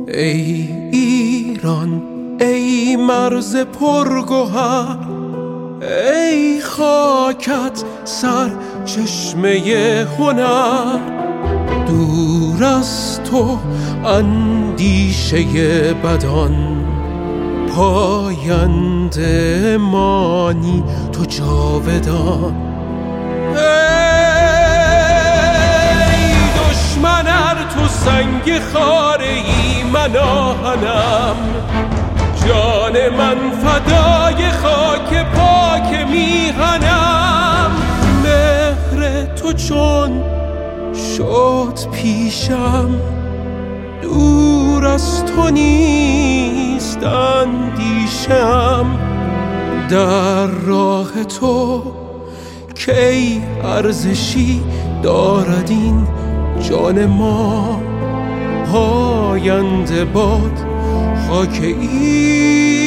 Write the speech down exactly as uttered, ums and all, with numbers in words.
ای ایران ای مرز پرگوهر، ای خاکت سر چشمه هنر. دور از تو اندیشه بدان، پاینده مانی تو جاودان. ای دشمن ار تو سنگ خاره ای من آهنم، جان من فدای خاک پاک میهنم. مهر تو چون شد پیشم، دور از تو نیست اندیشم. در راه تو کی ارزشی دارد این جان ما، پاینده باد خاک ای